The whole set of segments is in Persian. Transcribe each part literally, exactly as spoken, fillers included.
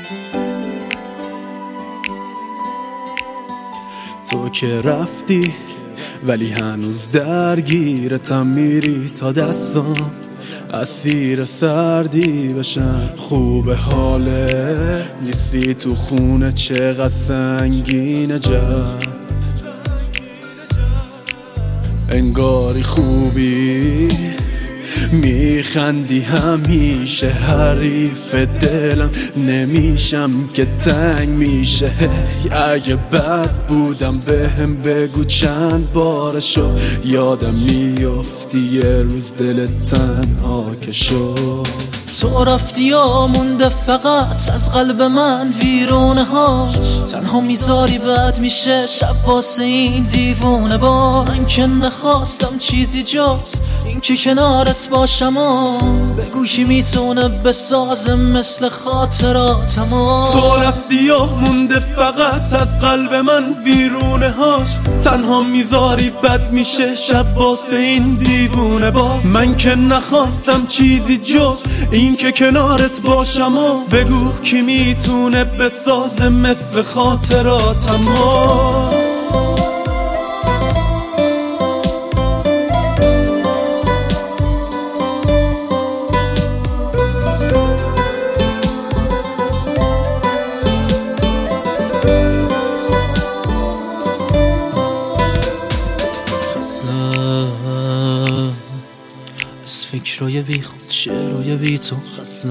تو که رفتی ولی هنوز درگیرتم، میری تا دستام اسیر سردی بشن. خوب حاله نیستی تو خونه، چقدر سنگینه جد، انگاری خوبی میخندی همیشه، حریف دلم نمیشم که تنگ میشه. اگه بد بودم بهم بگو چند بارشو، یادم میافتی یه روز دلت تنها که شد. تو رفتی و مونده فقط از قلب من ویرونه ها، تنها میذاری بد میشه شب واسه این دیوونه. با من که نخواستم چیزی جز این که کنارت باشم و بگو کی میتونه بسازه مثل خاطراتم. تو رفتی و مونده فقط از قلب من ویرونه هاش، تنها میذاری بد میشه شب واسه این دیوونه. با من که نخواستم چیزی جز این که کنارت باشم و بگو کی میتونه بسازه مثل خاطراتم. از فکرای بی خود، شعرهای بی تو خسته،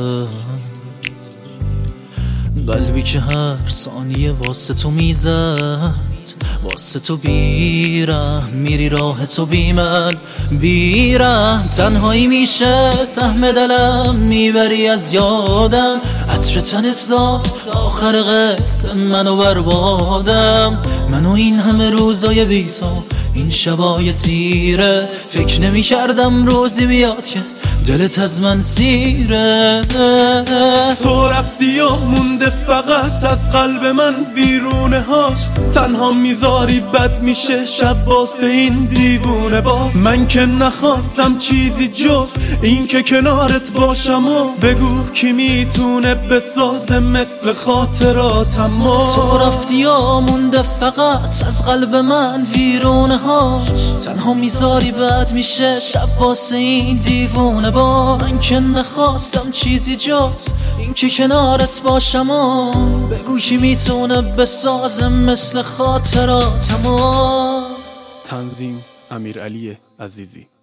قلبی که هر ثانیه واسه تو میزد، واسه تو بیرم میری راه تو بی من بیرم. تنهایی میشه سهم دلم، میبری از یادم، عطر تنت داد آخر قصه منو بربادم. منو این همه روزای بی تو، این شبای تیره، فکر نمی کردم روزی بیاد که دلت از من سیره. تو رفتی و مونده فقط از قلب من ویرونه هاش، تنها میذاری بد میشه شب واسه این دیوونه. باز من که نخواستم چیزی جز این که کنارت باشم و بگو کی میتونه بسازه مثل خاطراتم. تو رفتی و مونده فقط از قلب من ویرونه هاش، تنها میذاری بد میشه شب واسه این دیوونه. با من که نخواستم چیزی جز این که کنارت باشم و بگو کی میتونه بسازه مثل خاطراتم. تنظیم امیرعلی عزیزی.